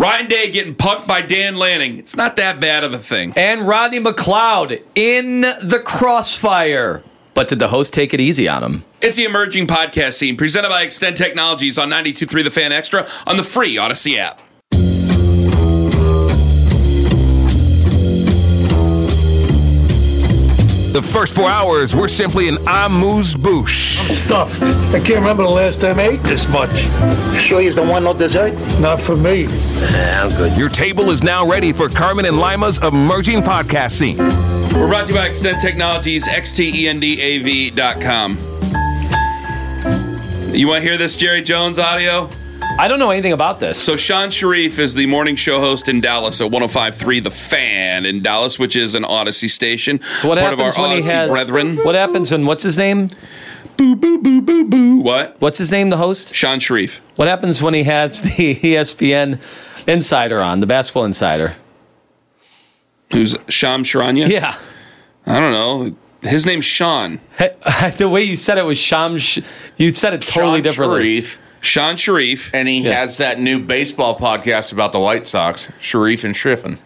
Ryan Day getting punked by Dan Lanning. It's not that bad of a thing. And Rodney McLeod in the crossfire. But did the host take it easy on him? It's the emerging podcast scene presented by Extend Technologies on 92.3 The Fan Extra on the free Odyssey app. The first 4 hours were simply an amuse-bouche. I'm stuffed. I can't remember the last time I ate this much. Sure he's the one, no dessert? Not for me. I'm good. Your table is now ready for Carmen and Lima's emerging podcast scene. We're brought to you by Extend Technologies, xtendav.com. You want to hear this Jerry Jones audio? I don't know anything about this. So Sean Sharif is the morning show host in Dallas at 105.3 The Fan in Dallas, which is an Odyssey station. So what part of our happens when Odyssey he has, brethren. What happens when, what's his name? Boo, boo, boo, boo, boo. What? What's his name, the host? Sean Sharif. What happens when he has the ESPN insider on, the basketball insider? Who's Sham Charania? Yeah. I don't know. His name's Sean. The way you said it was Sham. You said it totally Sean differently. Sharif. Sean Sharif. And he has that new baseball podcast about the White Sox, Sharif and Shriffen.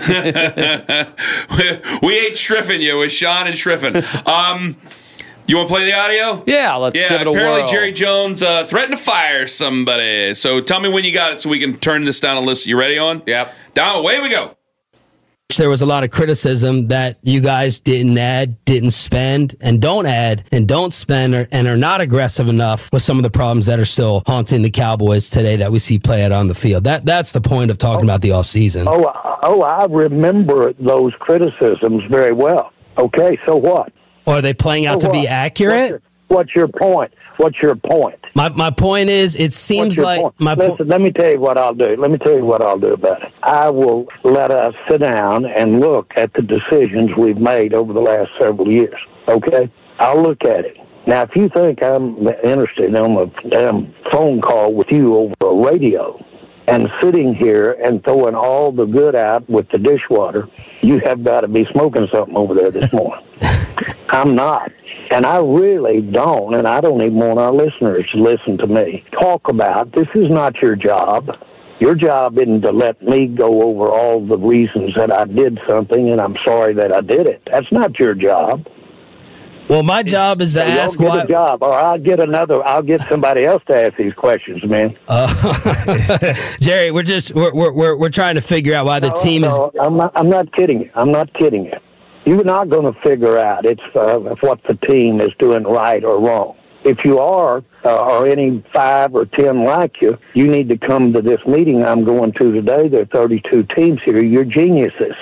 We ain't Shriffen you with Sean and Shriffen. You want to play the audio? Yeah, let's give it a whirl. Apparently Jerry Jones threatened to fire somebody. So tell me when you got it so we can turn this down a list. You ready on? Yep. Down, away we go. There was a lot of criticism that you guys didn't add, didn't spend, and don't add, and don't spend, and are not aggressive enough with some of the problems that are still haunting the Cowboys today that we see play out on the field. That's the point of talking about the offseason. I remember those criticisms very well. Okay, so what? Or are they playing out to be accurate? What's your point? What's your point? My point is, it seems like Listen, let me tell you what I'll do. Let me tell you what I'll do about it. I will let us sit down and look at the decisions we've made over the last several years. Okay? I'll look at it. Now, if you think I'm interested in a damn phone call with you over a radio and sitting here and throwing all the good out with the dishwater, you have got to be smoking something over there this morning. I'm not. And I really don't, and I don't even want our listeners to listen to me talk about, this is not your job. Your job isn't to let me go over all the reasons that I did something, and I'm sorry that I did it. That's not your job. Well, my job is to ask why. why. A job, or I'll get somebody else to ask these questions, man. Jerry, we're trying to figure out why the team is. I'm not kidding you. I'm not kidding you. You're not going to figure out what the team is doing right or wrong. If you are, or any 5 or 10 like you, you need to come to this meeting I'm going to today. There are 32 teams here. You're geniuses.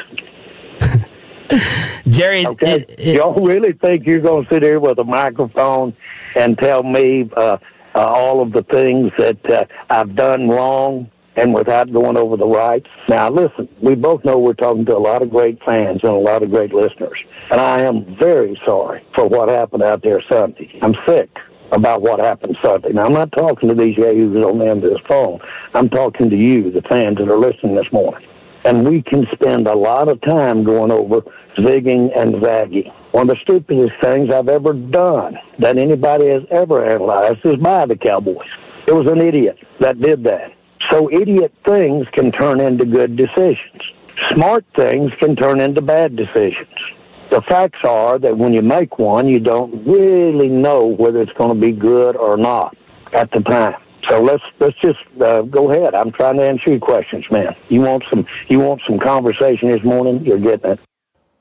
Jerry, okay? Y'all really think you're going to sit here with a microphone and tell me all of the things that I've done wrong and without going over the rights? Now, listen, we both know we're talking to a lot of great fans and a lot of great listeners, and I am very sorry for what happened out there Sunday. I'm sick about what happened Sunday. Now, I'm not talking to these yahoos on the end of this phone. I'm talking to you, the fans that are listening this morning. And we can spend a lot of time going over zigging and zagging. One of the stupidest things I've ever done that anybody has ever analyzed is by the Cowboys. It was an idiot that did that. So idiot things can turn into good decisions. Smart things can turn into bad decisions. The facts are that when you make one, you don't really know whether it's going to be good or not at the time. So let's just go ahead. I'm trying to answer your questions, man. You want some conversation this morning? You're getting it.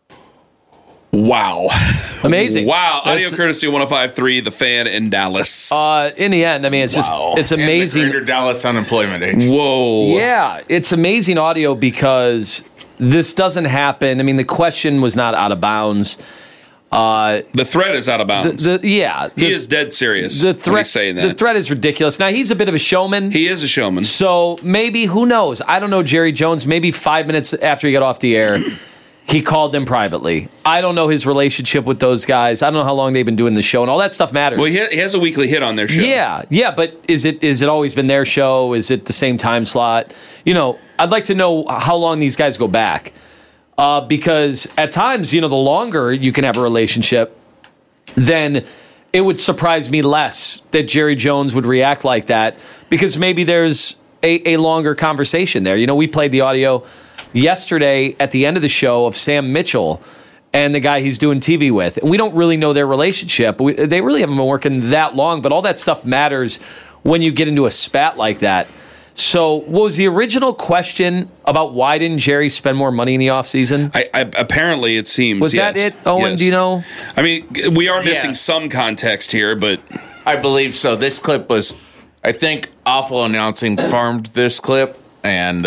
Wow. Amazing. Wow. Audio courtesy 105.3 The Fan in Dallas. In the end, I mean, it's amazing. And the greater Dallas unemployment age. Whoa. Yeah, it's amazing audio because this doesn't happen. I mean, the question was not out of bounds. The threat is out of bounds. He is dead serious. The threat, when he's saying that. The threat is ridiculous. Now, he's a bit of a showman. He is a showman. So maybe, who knows? I don't know Jerry Jones. Maybe 5 minutes after he got off the air, he called them privately. I don't know his relationship with those guys. I don't know how long they've been doing the show, and all that stuff matters. Well, he has a weekly hit on their show. Yeah, but is it always been their show? Is it the same time slot? You know, I'd like to know how long these guys go back. Because at times, the longer you can have a relationship, then it would surprise me less that Jerry Jones would react like that, because maybe there's a longer conversation there. You know, we played the audio yesterday at the end of the show of Sam Mitchell and the guy he's doing TV with. And we don't really know their relationship. They really haven't been working that long, but all that stuff matters when you get into a spat like that. So what was the original question about why didn't Jerry spend more money in the offseason? Apparently, it seems. Was that it, Owen? Yes. Do you know? I mean, we are missing some context here, but... I believe so. This clip was, I think, Awful Announcing farmed this clip, and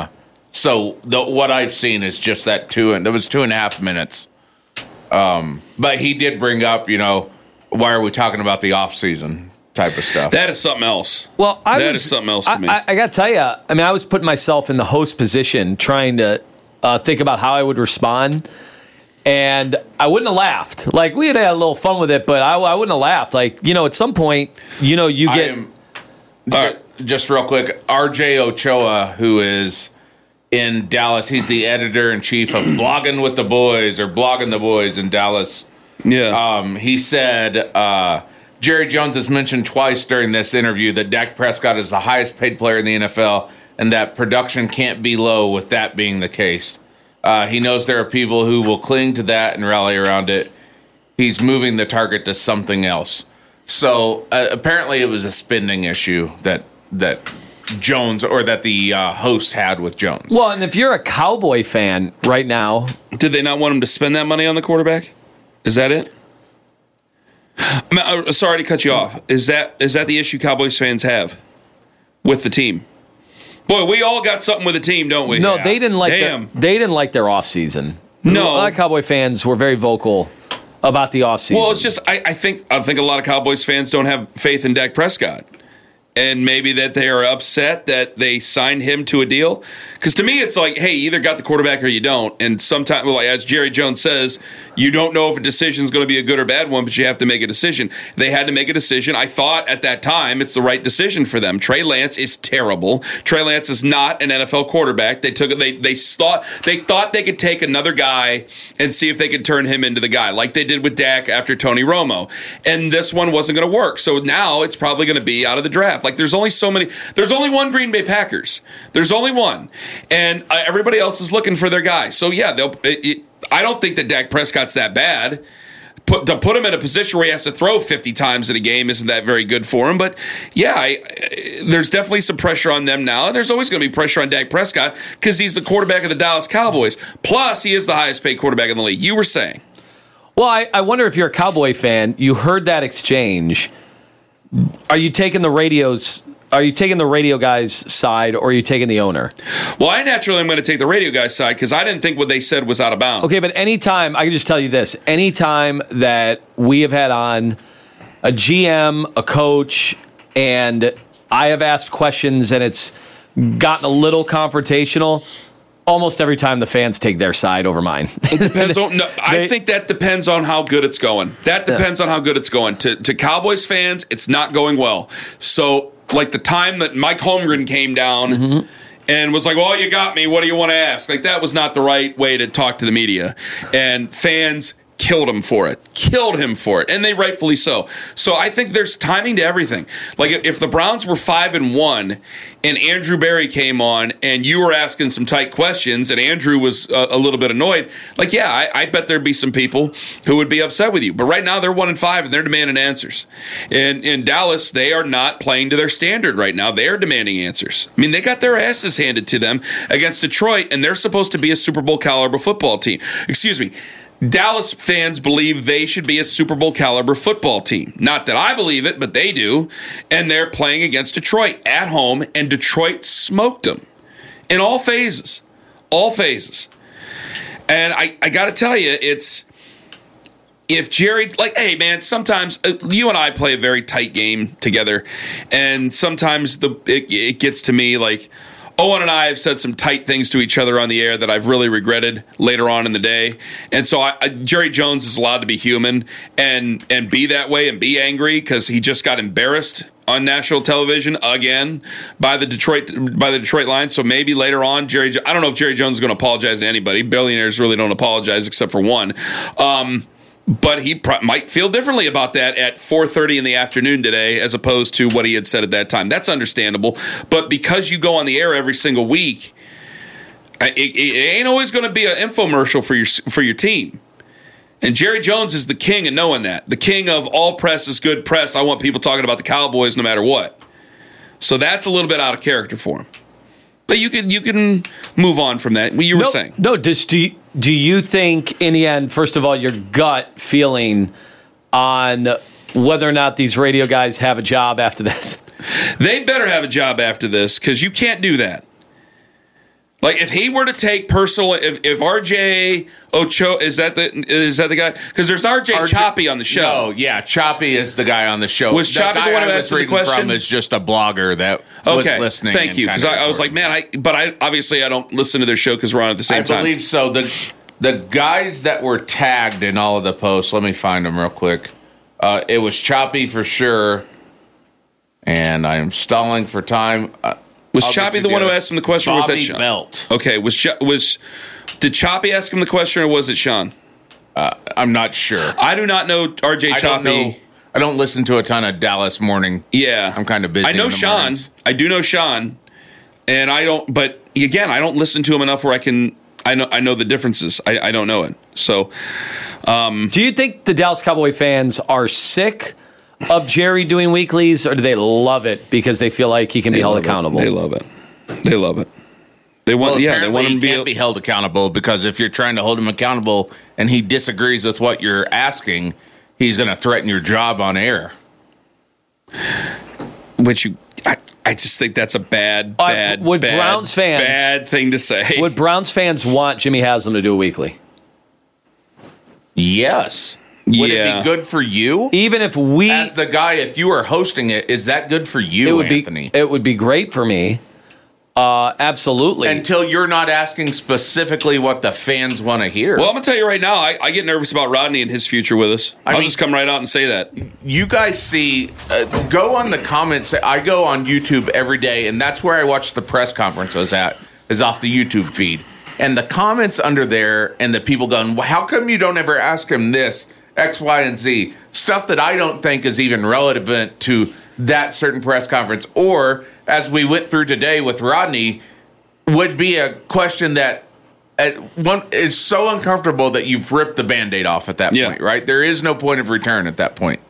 what I've seen is just that there was 2.5 minutes. But he did bring up, why are we talking about the offseason type of stuff? That is something else. Well, that is something else to me. I got to tell you, I mean, I was putting myself in the host position trying to think about how I would respond. And I wouldn't have laughed. Like, we had a little fun with it, but I wouldn't have laughed. Like, at some point, you get... Just real quick, RJ Ochoa, who is in Dallas, he's the editor-in-chief of Blogging with the Boys, or Blogging the Boys in Dallas. Yeah. He said, Jerry Jones has mentioned twice during this interview that Dak Prescott is the highest paid player in the NFL, and that production can't be low with that being the case. He knows there are people who will cling to that and rally around it. He's moving the target to something else. So apparently it was a spending issue that Jones, or that the host had with Jones. Well, and if you're a Cowboy fan right now... Did they not want him to spend that money on the quarterback? Is that it? Sorry to cut you off. Is that the issue Cowboys fans have with the team? Boy, we all got something with the team, don't we? No, they didn't like their offseason. No. A lot of Cowboy fans were very vocal about the offseason. Well, it's just I think a lot of Cowboys fans don't have faith in Dak Prescott. And maybe that they are upset that they signed him to a deal. Because to me, it's like, hey, you either got the quarterback or you don't. And sometimes, well, as Jerry Jones says, you don't know if a decision is going to be a good or bad one, but you have to make a decision. They had to make a decision. I thought at that time it's the right decision for them. Trey Lance is terrible. Trey Lance is not an NFL quarterback. They thought they could take another guy and see if they could turn him into the guy, like they did with Dak after Tony Romo. And this one wasn't going to work. So now it's probably going to be out of the draft. Like, there's only one Green Bay Packers. There's only one. And everybody else is looking for their guy. So, yeah, I don't think that Dak Prescott's that bad. To put him in a position where he has to throw 50 times in a game isn't that very good for him. But, yeah, there's definitely some pressure on them now. And there's always going to be pressure on Dak Prescott because he's the quarterback of the Dallas Cowboys. Plus, he is the highest paid quarterback in the league. You were saying. Well, I wonder if you're a Cowboy fan, you heard that exchange. Are you taking the radio guy's side, or are you taking the owner? Well, I naturally am going to take the radio guy's side because I didn't think what they said was out of bounds. Okay, but anytime, I can just tell you this, anytime that we have had on a GM, a coach, and I have asked questions and it's gotten a little confrontational, almost every time the fans take their side over mine. It depends on. No, I think that depends on how good it's going. That depends on how good it's going. To Cowboys fans, it's not going well. So, like the time that Mike Holmgren came down and was like, "Well, you got me. What do you want to ask?" Like, that was not the right way to talk to the media. And fans killed him for it, and they rightfully so. So I think there's timing to everything. Like, if the Browns were 5-1 and Andrew Berry came on and you were asking some tight questions and Andrew was a little bit annoyed, like, yeah, I bet there'd be some people who would be upset with you. But right now they're 1-5 and they're demanding answers. And in Dallas, they are not playing to their standard right now. They are demanding answers. I mean, they got their asses handed to them against Detroit, and they're supposed to be a Super Bowl caliber football team. Excuse me. Dallas fans believe they should be a Super Bowl caliber football team. Not that I believe it, but they do. And they're playing against Detroit at home, and Detroit smoked them in all phases. All phases. And I got to tell you, it's, if Jerry, like, hey, man, sometimes you and I play a very tight game together, and sometimes it gets to me like, Owen and I have said some tight things to each other on the air that I've really regretted later on in the day. And so Jerry Jones is allowed to be human and be that way and be angry because he just got embarrassed on national television again by the Detroit Lions. So maybe later on, I don't know if Jerry Jones is going to apologize to anybody. Billionaires really don't apologize except for one. But he might feel differently about that at 4:30 in the afternoon today as opposed to what he had said at that time. That's understandable. But because you go on the air every single week, it ain't always going to be an infomercial for your team. And Jerry Jones is the king of knowing that. The king of all press is good press. I want people talking about the Cowboys no matter what. So that's a little bit out of character for him. But you can move on from that. What you were saying. No, do you think, in the end, first of all, your gut feeling on whether or not these radio guys have a job after this? They better have a job after this, because you can't do that. Like, if he were to take personal, if RJ Ocho, is that the guy? Because there's RJ Choppy on the show. No, yeah, Choppy is the guy on the show. Was Choppy the one who asked the question? From is just a blogger that was listening. Thank you, because I was like, man, I obviously I don't listen to their show because we're on at the same time. I believe so. The guys that were tagged in all of the posts, let me find them real quick. It was Choppy for sure, and I am stalling for time. Was Choppy the one who asked him the question, or was that Sean? Belt. Okay, did Choppy ask him the question, or was it Sean? I'm not sure. I do not know RJ Choppy. I don't listen to a ton of Dallas morning. Yeah, I'm kind of busy. I know Sean. Mornings. I do know Sean, and I don't. But again, I don't listen to him enough where I can. I know the differences. I don't know it. So, do you think the Dallas Cowboy fans are sick of Jerry doing weeklies, or do they love it because they feel like he can be held accountable? They love it. They love it. They want. They want him to be held accountable, because if you're trying to hold him accountable and he disagrees with what you're asking, he's going to threaten your job on air. I just think that's a bad Browns fans, bad thing to say. Would Browns fans want Jimmy Haslam to do a weekly? Yes. Would it be good for you? Even if as the guy, if you were hosting it, is that good for you, Anthony? It would be great for me. Absolutely. Until you're not asking specifically what the fans want to hear. Well, I'm going to tell you right now, I get nervous about Rodney and his future with us. I'll just come right out and say that. You guys see, go on the comments. I go on YouTube every day, and that's where I watch the press conferences is off the YouTube feed. And the comments under there, and the people going, well, how come you don't ever ask him this, X, Y, and Z? Stuff that I don't think is even relevant to that certain press conference. Or, as we went through today with Rodney, would be a question that one is so uncomfortable that you've ripped the Band-Aid off at that point, right? There is no point of return at that point.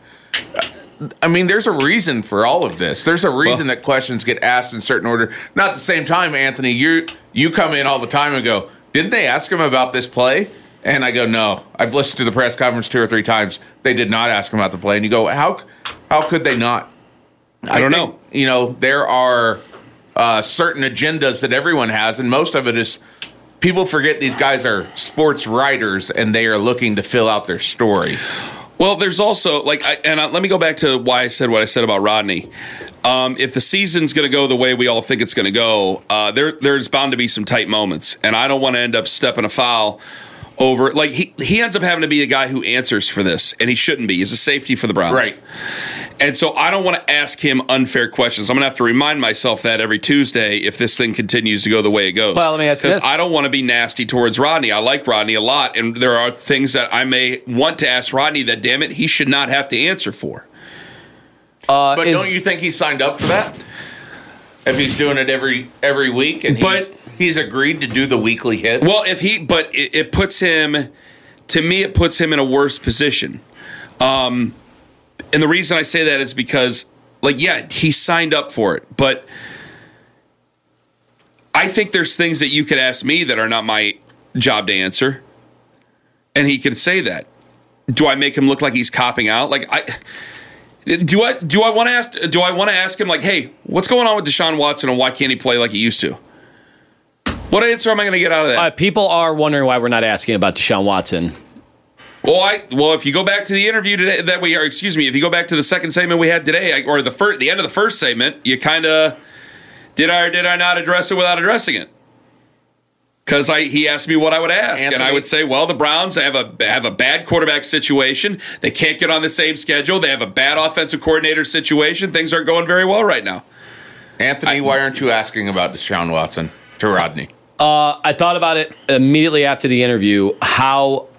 I mean, there's a reason for all of this. There's a reason that questions get asked in certain order. Not at the same time, Anthony, you come in all the time and go, didn't they ask him about this play? And I go, no. I've listened to the press conference 2 or 3 times. They did not ask him about the play. And you go, how could they not? I don't know. You know, there are certain agendas that everyone has, and most of it is people forget these guys are sports writers and they are looking to fill out their story. Well, there's also, let me go back to why I said what I said about Rodney. If the season's going to go the way we all think it's going to go, there's bound to be some tight moments, and I don't want to end up stepping afoul over, he ends up having to be a guy who answers for this, and he shouldn't be. He's a safety for the Browns. Right. And so I don't want to ask him unfair questions. I'm going to have to remind myself that every Tuesday if this thing continues to go the way it goes. Well, let me ask you this. Because I don't want to be nasty towards Rodney. I like Rodney a lot, and there are things that I may want to ask Rodney that, damn it, he should not have to answer for. But don't you think he signed up for that? If he's doing it every week, and he's agreed to do the weekly hit? Well, it puts him, to me, it puts him in a worse position. And the reason I say that is because, he signed up for it. But I think there's things that you could ask me that are not my job to answer. And he could say that. Do I make him look like he's copping out? Do I want to ask him, hey, what's going on with Deshaun Watson and why can't he play like he used to? What answer am I going to get out of that? People are wondering why we're not asking about Deshaun Watson. Well, if you go back to the interview today if you go back to the second segment we had today, or the end of the first segment, you kind of did I or did I not address it without addressing it? Because he asked me what I would ask, Anthony, and I would say, well, the Browns have a bad quarterback situation. They can't get on the same schedule. They have a bad offensive coordinator situation. Things aren't going very well right now. Anthony, why aren't you asking about Deshaun Watson to Rodney? I thought about it immediately after the interview, how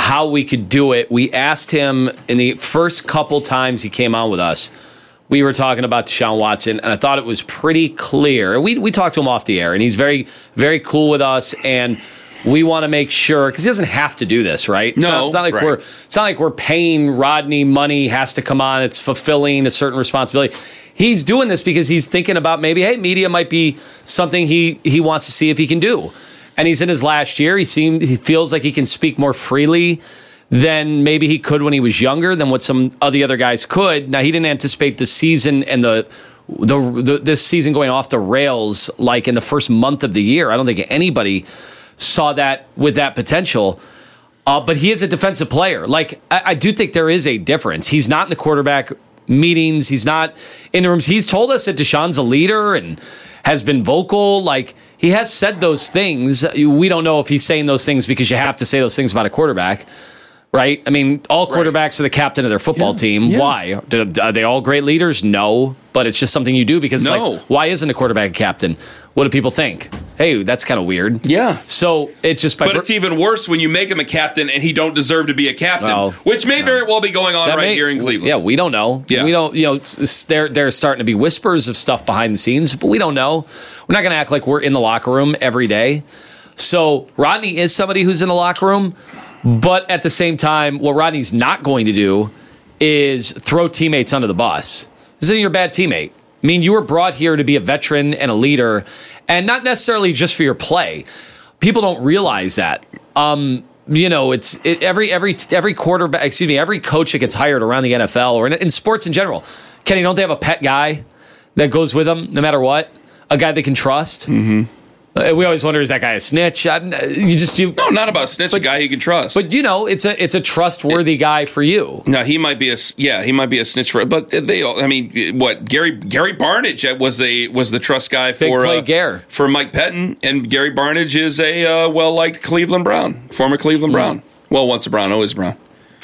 how we could do it. We asked him in the first couple times he came on with us. We were talking about Deshaun Watson, and I thought it was pretty clear. We talked to him off the air, and he's very, very cool with us, and we want to make sure, because he doesn't have to do this, right? It's not like we're paying Rodney money, has to come on, it's fulfilling a certain responsibility. He's doing this because he's thinking about maybe, hey, media might be something he wants to see if he can do. And he's in his last year. He feels like he can speak more freely than maybe he could when he was younger, than what some of the other guys could. Now, he didn't anticipate the season and this season going off the rails like in the first month of the year. I don't think anybody saw that with that potential. But he is a defensive player. Like, I do think there is a difference. He's not in the quarterback meetings. He's not in the rooms. He's told us that Deshaun's a leader and has been vocal. Like, he has said those things. We don't know if he's saying those things because you have to say those things about a quarterback, right? I mean, all quarterbacks are the captain of their football team. Yeah. Why? Are they all great leaders? No. But it's just something you do because like, why isn't a quarterback a captain? What do people think? Hey, that's kind of weird. Yeah. So it just... But it's even worse when you make him a captain and he don't deserve to be a captain, which may very well be going on here in Cleveland. Yeah, we don't know. Yeah. We don't, there's starting to be whispers of stuff behind the scenes, but we don't know. We're not going to act like we're in the locker room every day. So Rodney is somebody who's in the locker room, but at the same time, what Rodney's not going to do is throw teammates under the bus. This isn't your bad teammate. I mean, you were brought here to be a veteran and a leader, and not necessarily just for your play. People don't realize that. Every quarterback, every coach that gets hired around the NFL or in sports in general, Kenny, don't they have a pet guy that goes with them no matter what? A guy they can trust? Mm-hmm. We always wonder, is that guy a snitch? No, not about a snitch, a guy you can trust. But it's a trustworthy guy for you. No, he might be a snitch for. But Gary Barnidge was the trust guy for Mike Pettin, and Gary Barnidge is a well-liked Cleveland Brown, former Cleveland Brown. Well, once a Brown, always Brown.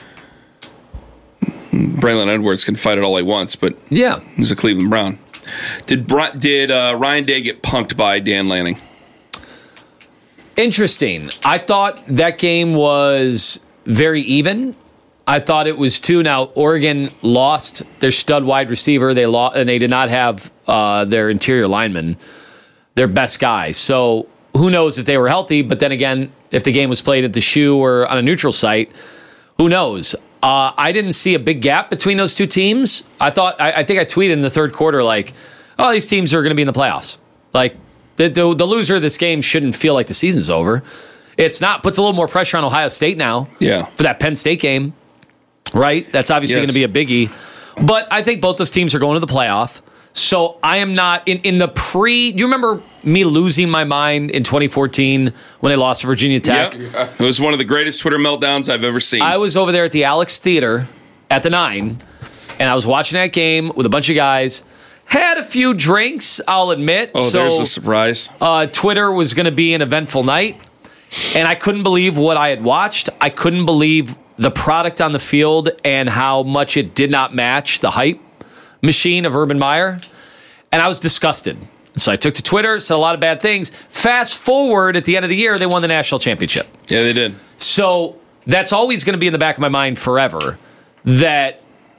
Braylon Edwards can fight it all he wants, but he's a Cleveland Brown. Did Ryan Day get punked by Dan Lanning? Interesting. I thought that game was very even. I thought it was too. Now, Oregon lost their stud wide receiver. They lost, and they did not have their interior lineman, their best guys. So who knows if they were healthy? But then again, if the game was played at the Shoe or on a neutral site, who knows? I didn't see a big gap between those two teams. I think I tweeted in the third quarter, like, oh, these teams are going to be in the playoffs. Like, the loser of this game shouldn't feel like the season's over. It's not. Puts a little more pressure on Ohio State now for that Penn State game, right? That's obviously going to be a biggie. But I think both those teams are going to the playoff. So I am not in the pre. Do you remember me losing my mind in 2014 when they lost to Virginia Tech? Yep. It was one of the greatest Twitter meltdowns I've ever seen. I was over there at the Alex Theater at the 9, and I was watching that game with a bunch of guys. Had a few drinks, I'll admit. Oh, so, there's a surprise. Twitter was going to be an eventful night, and I couldn't believe what I had watched. I couldn't believe the product on the field and how much it did not match the hype machine of Urban Meyer, and I was disgusted. So I took to Twitter, said a lot of bad things. Fast forward, at the end of the year, they won the national championship. Yeah, they did. So that's always going to be in the back of my mind forever, that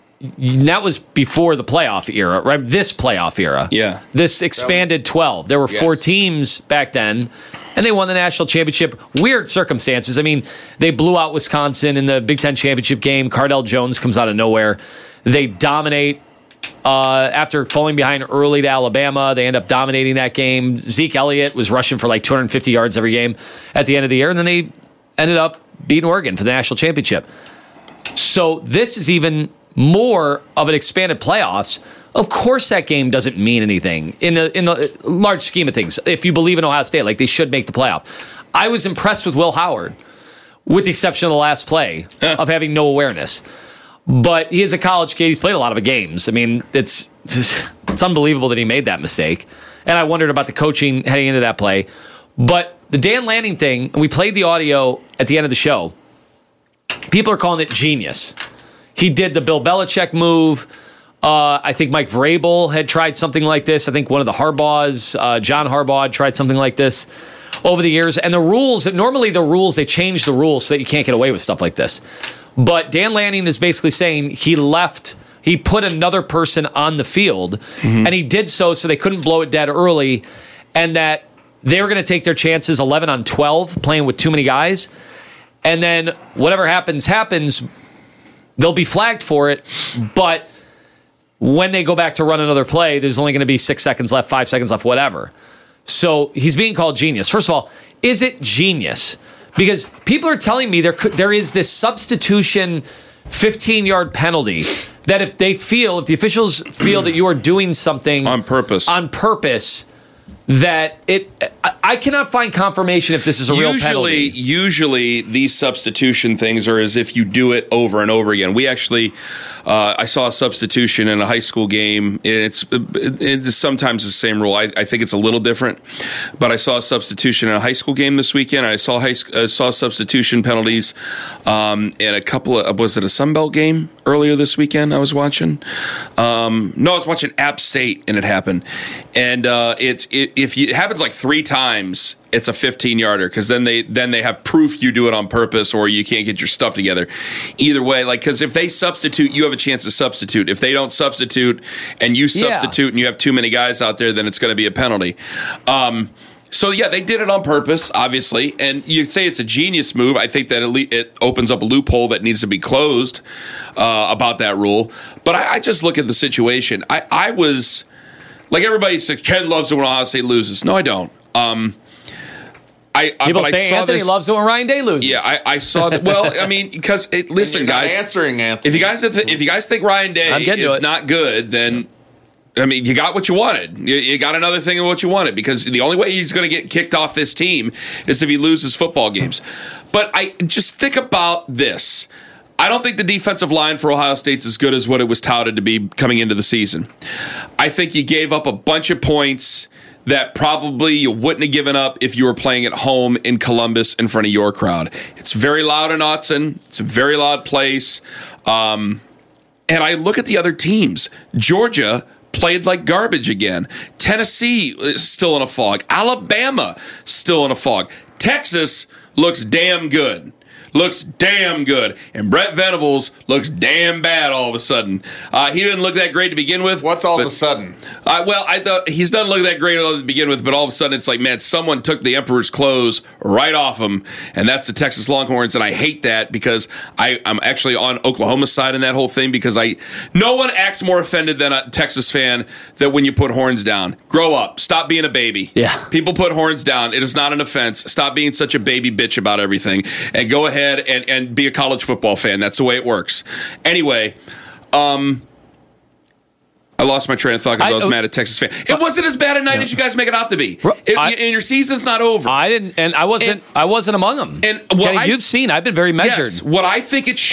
was before the playoff era, right? This playoff era. Yeah. This expanded 12. There were 4 teams back then, and they won the national championship. Weird circumstances. I mean, they blew out Wisconsin in the Big Ten championship game. Cardell Jones comes out of nowhere. They dominate. After falling behind early to Alabama, they end up dominating that game. Zeke Elliott was rushing for like 250 yards every game at the end of the year, and then they ended up beating Oregon for the national championship. So this is even more of an expanded playoffs. Of course, that game doesn't mean anything in the large scheme of things. If you believe in Ohio State, like, they should make the playoff. I was impressed with Will Howard, with the exception of the last play of having no awareness. But he is a college kid. He's played a lot of games. I mean, it's unbelievable that he made that mistake. And I wondered about the coaching heading into that play. But the Dan Lanning thing, and we played the audio at the end of the show, people are calling it genius. He did the Bill Belichick move. I think Mike Vrabel had tried something like this. I think one of the Harbaughs, John Harbaugh, tried something like this. over the years. And the rules, they change the rules so that you can't get away with stuff like this. But Dan Lanning is basically saying he put another person on the field, and he did so they couldn't blow it dead early, and that they were going to take their chances 11 on 12, playing with too many guys. And then whatever happens, they'll be flagged for it, but when they go back to run another play, there's only going to be 6 seconds left, 5 seconds left, whatever. So he's being called genius. First of all, is it genius? Because people are telling me there is this substitution 15-yard penalty that if the officials feel that you are doing something on purpose, that I cannot find confirmation if this is a real penalty. Usually these substitution things are as if you do it over and over again. We actually, I saw a substitution in a high school game. It's sometimes the same rule. I think it's a little different, but I saw a substitution in a high school game this weekend. I saw substitution penalties in a couple of, was it a Sun Belt game earlier this weekend I was watching? No, I was watching App State and it happened. And if it happens like 3 times, it's a 15-yarder because then they have proof you do it on purpose or you can't get your stuff together. Either way, because if they substitute, you have a chance to substitute. If they don't substitute and you substitute and you have too many guys out there, then it's going to be a penalty. So, they did it on purpose, obviously, and you say it's a genius move. I think that it opens up a loophole that needs to be closed about that rule. But I just look at the situation. I was, like everybody said, Ken loves it when Ohio State loses. No, I don't. People say Anthony loves it when Ryan Day loses. Yeah, I saw that. Well, I mean, because listen, guys, answering Anthony. If you guys think Ryan Day is not good, then I mean, you got what you wanted. You got another thing of what you wanted because the only way he's going to get kicked off this team is if he loses football games. But I just think about this. I don't think the defensive line for Ohio State's as good as what it was touted to be coming into the season. I think you gave up a bunch of points that probably you wouldn't have given up if you were playing at home in Columbus in front of your crowd. It's very loud in Autzen. It's a very loud place. And I look at the other teams. Georgia played like garbage again. Tennessee is still in a fog. Alabama still in a fog. Texas looks damn good. And Brett Venables looks damn bad all of a sudden. He didn't look that great to begin with. What's all of a sudden? I thought he's doesn't look that great to begin with, but all of a sudden it's like, man, someone took the Emperor's clothes right off him, and that's the Texas Longhorns, and I hate that because I'm actually on Oklahoma's side in that whole thing because no one acts more offended than a Texas fan that when you put horns down. Grow up. Stop being a baby. Yeah. People put horns down. It is not an offense. Stop being such a baby bitch about everything, and go ahead and be a college football fan. That's the way it works. Anyway, I lost my train of thought because I was mad at Texas fans. It wasn't as bad a night as you guys make it out to be. And your season's not over. I didn't, and I wasn't among them. And Kenny, you've seen, I've been very measured. Yes, what I think this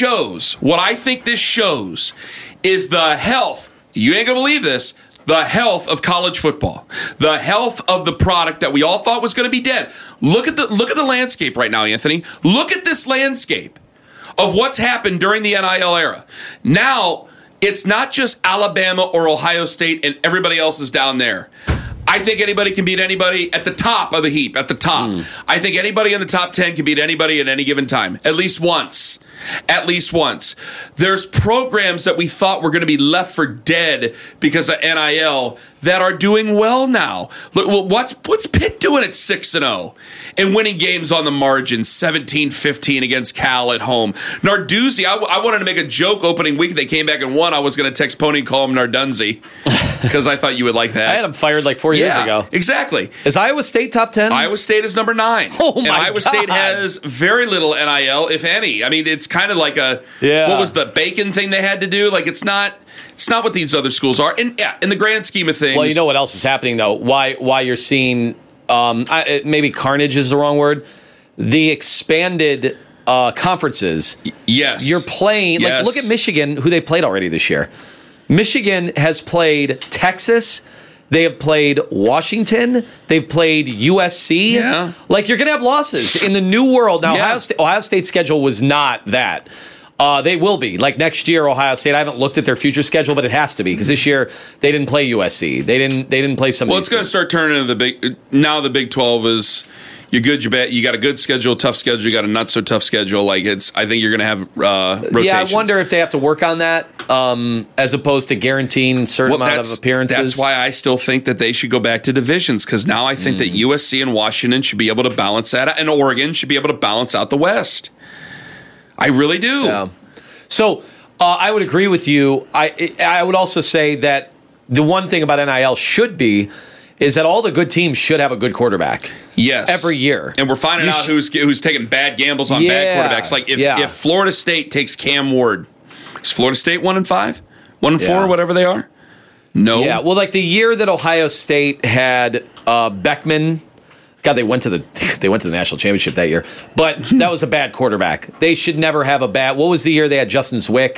shows is the health. You ain't gonna believe this. The health of college football, the health of the product that we all thought was going to be dead. Look at the landscape right now, Anthony. Look at this landscape of what's happened during the NIL era. Now, it's not just Alabama or Ohio State and everybody else is down there. I think anybody can beat anybody at the top of the heap, at the top. I think anybody in the top 10 can beat anybody at any given time, at least once. There's programs that we thought were going to be left for dead because of NIL that are doing well now. Look, what's Pitt doing at 6-0 and winning games on the margin, 17-15 against Cal at home? Narduzzi, I wanted to make a joke opening week. They came back and won. I was going to text Pony and call him Nardunzi because I thought you would like that. I had him fired like 4 years ago. Exactly. Is Iowa State top 10? Iowa State is number 9. Oh, my And Iowa God. State has very little NIL, if any. I mean, it's kind of like what was the bacon thing they had to do? Like, it's not what these other schools are. And in the grand scheme of things. Well, you know what else is happening, though? Why you're seeing, maybe carnage is the wrong word, the expanded conferences. Yes. You're playing, like, look at Michigan, who they've played already this year. Michigan has played Texas. They have played Washington. They've played USC. Yeah. Like, you're going to have losses in the new world. Now, Ohio State's schedule was not that. They will be. Like, next year, Ohio State, I haven't looked at their future schedule, but it has to be, because this year they didn't play USC. They didn't play some. Well, it's going to start turning into the Big 12 is, You're good, you're bad. You got a good schedule, tough schedule. You got a not so tough schedule. I think you're going to have rotations. Yeah, I wonder if they have to work on that as opposed to guaranteeing a certain amount of appearances. That's why I still think that they should go back to divisions, because now I think that USC and Washington should be able to balance that out, and Oregon should be able to balance out the West. I really do. Yeah. So I would agree with you. I would also say that the one thing about NIL should be is that all the good teams should have a good quarterback. Yes. Every year. And we're finding out who's taking bad gambles on bad quarterbacks. Like if Florida State takes Cam Ward, is Florida State 1-5? 1-4, whatever they are? No. Yeah, well, like the year that Ohio State had Beckman, God, they went to the national championship that year. But that was a bad quarterback. They should never have a bad. What was the year they had Justin Zwick?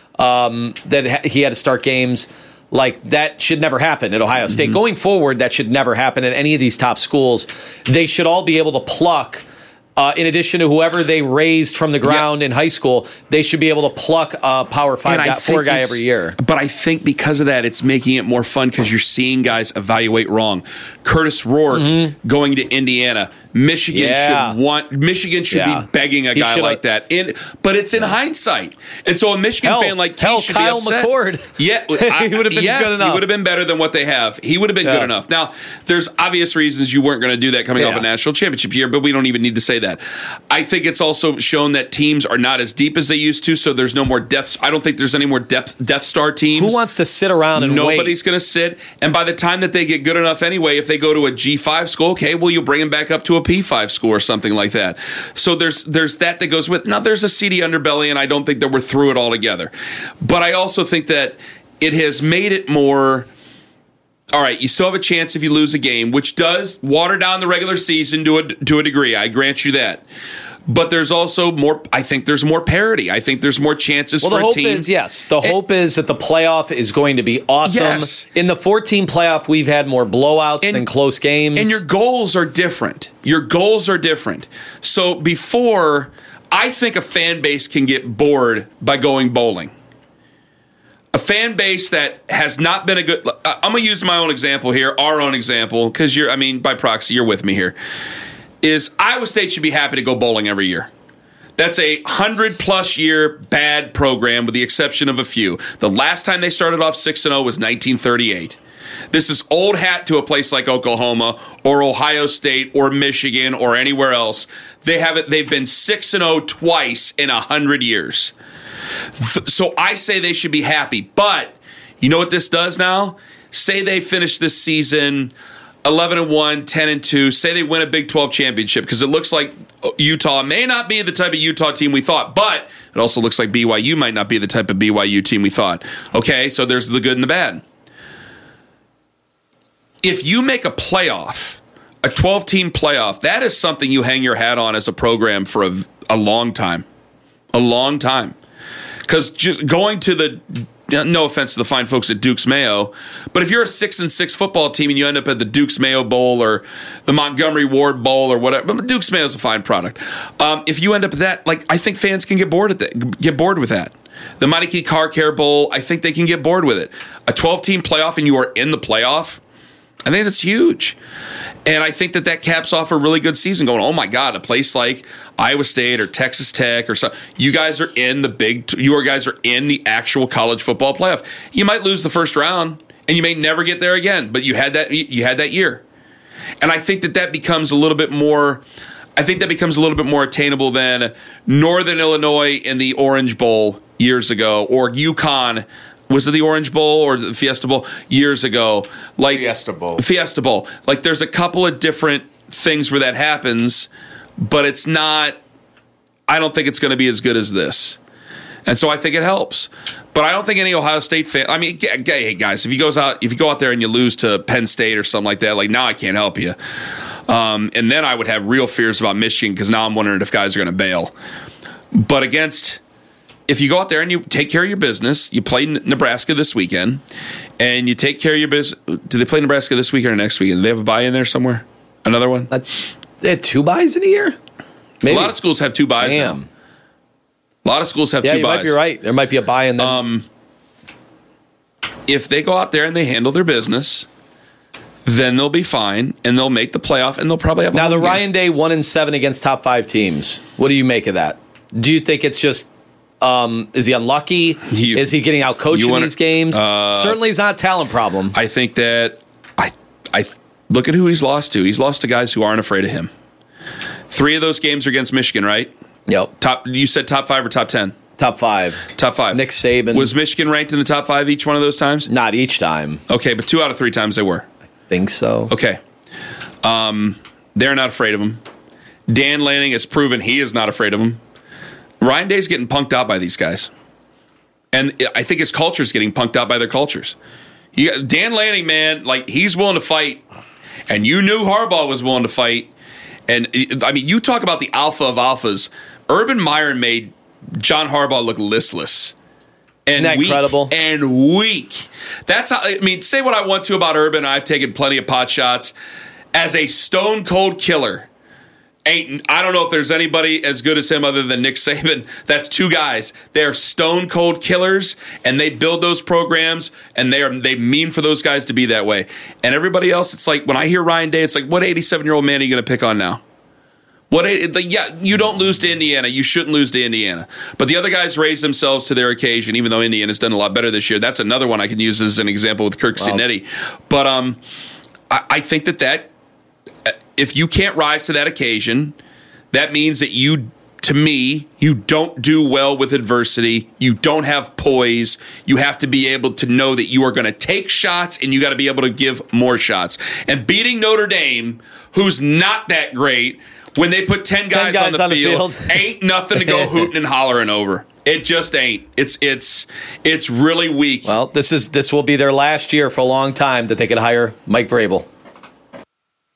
That he had to start games. Like, that should never happen at Ohio State. Going forward, that should never happen at any of these top schools. They should all be able to pluck, in addition to whoever they raised from the ground in high school, they should be able to pluck a Power 4 guy every year. But I think because of that, it's making it more fun because you're seeing guys evaluate wrong. Curtis Rourke going to Indiana. Michigan should be begging a guy like that. But it's in hindsight. And so a Michigan fan like Keith should Kyle be upset. McCord. Yeah, he would have been good enough. He would have been better than what they have. He would have been good enough. Now, there's obvious reasons you weren't going to do that coming off a national championship year, but we don't even need to say that. I think it's also shown that teams are not as deep as they used to, so there's no more depth. I don't think there's any more Death Star teams. Who wants to sit around and wait? Nobody's going to sit. And by the time that they get good enough anyway, if they go to a G5 school, okay, well, you'll bring them back up to a P5 school or something like that. So there's that goes with. Now, there's a seedy underbelly, and I don't think that we're through it altogether. But I also think that it has made it more, all right, you still have a chance if you lose a game, which does water down the regular season to a degree. I grant you that. But there's also more, I think there's more parity. I think there's more chances for a team. The hope is that the playoff is going to be awesome. Yes. In the 14 playoff, we've had more blowouts than close games. And your goals are different. So before, I think a fan base can get bored by going bowling. A fan base that has not been a good, I'm going to use my own example here, our own example, because by proxy, you're with me here. Is Iowa State should be happy to go bowling every year. That's a 100-plus year bad program with the exception of a few. The last time they started off 6-0 was 1938. This is old hat to a place like Oklahoma or Ohio State or Michigan or anywhere else. They've been 6-0 twice in 100 years. So I say they should be happy. But you know what this does now? Say they finish this season 11-1, 10-2. Say they win a Big 12 championship, because it looks like Utah may not be the type of Utah team we thought, but it also looks like BYU might not be the type of BYU team we thought. Okay, so there's the good and the bad. If you make a playoff, a 12-team playoff, that is something you hang your hat on as a program for a long time. A long time. Because just going to the... No offense to the fine folks at Dukes Mayo, but if you're a 6-6 football team and you end up at the Dukes Mayo Bowl or the Montgomery Ward Bowl or whatever, but Dukes Mayo is a fine product. If you end up at that, I think fans can get bored with that. The Mighty Key Car Care Bowl, I think they can get bored with it. A 12-team playoff and you are in the playoff, I think that's huge. And I think that caps off a really good season going, oh my God, a place like Iowa State or Texas Tech or something, you guys are in the actual college football playoff. You might lose the first round and you may never get there again, but you had that year. And I think that becomes a little bit more attainable than Northern Illinois in the Orange Bowl years ago, or UConn. Was it the Orange Bowl or the Fiesta Bowl years ago? Fiesta Bowl. There's a couple of different things where that happens, but it's not. I don't think it's going to be as good as this, and so I think it helps. But I don't think any Ohio State fan. I mean, hey guys, if you go out there and you lose to Penn State or something like that, now I can't help you. And then I would have real fears about Michigan, because now I'm wondering if guys are going to bail. But if you go out there and you take care of your business, you play Nebraska this weekend, and you take care of your business. Do they play Nebraska this weekend or next weekend? Do they have a bye in there somewhere? Another one? They had 2 byes in a year? Maybe. A lot of schools have 2 byes now. A lot of schools have 2 byes. You might be right. There might be a bye in there. If they go out there and they handle their business, then they'll be fine, and they'll make the playoff, and they'll probably have a Now, the home game. Ryan Day 1-7 against top 5 teams. What do you make of that? Do you think it's just, is he unlucky? Is he getting out-coached in these games? Certainly he's not a talent problem. I think that, I look at who he's lost to. He's lost to guys who aren't afraid of him. 3 of those games are against Michigan, right? Yep. You said top 5 or top 10? Top 5. Top 5. Nick Saban. Was Michigan ranked in the top 5 each one of those times? Not each time. Okay, but 2 out of 3 times they were. I think so. Okay. They're not afraid of him. Dan Lanning has proven he is not afraid of him. Ryan Day's getting punked out by these guys. And I think his culture is getting punked out by their cultures. Dan Lanning, man, like, he's willing to fight. And you knew Harbaugh was willing to fight. And, I mean, you talk about the alpha of alphas. Urban Meyer made John Harbaugh look listless. And Isn't that weak, incredible? and weak. That's how, I mean, say what I want to about Urban. I've taken plenty of pot shots. As a stone cold killer, I don't know if there's anybody as good as him other than Nick Saban. That's 2 guys. They're stone cold killers, and they build those programs, and they mean for those guys to be that way. And everybody else, it's like, when I hear Ryan Day, it's like, what 87-year-old man are you going to pick on now? You don't lose to Indiana. You shouldn't lose to Indiana. But the other guys raise themselves to their occasion, even though Indiana's done a lot better this year. That's another one I can use as an example with Kirk Cinetti. But I think that if you can't rise to that occasion, that means that you don't do well with adversity. You don't have poise. You have to be able to know that you are going to take shots, and you got to be able to give more shots. And beating Notre Dame, who's not that great, when they put 10 guys on the field, ain't nothing to go hooting and hollering over. It just ain't. It's really weak. Well, this will be their last year for a long time that they could hire Mike Vrabel.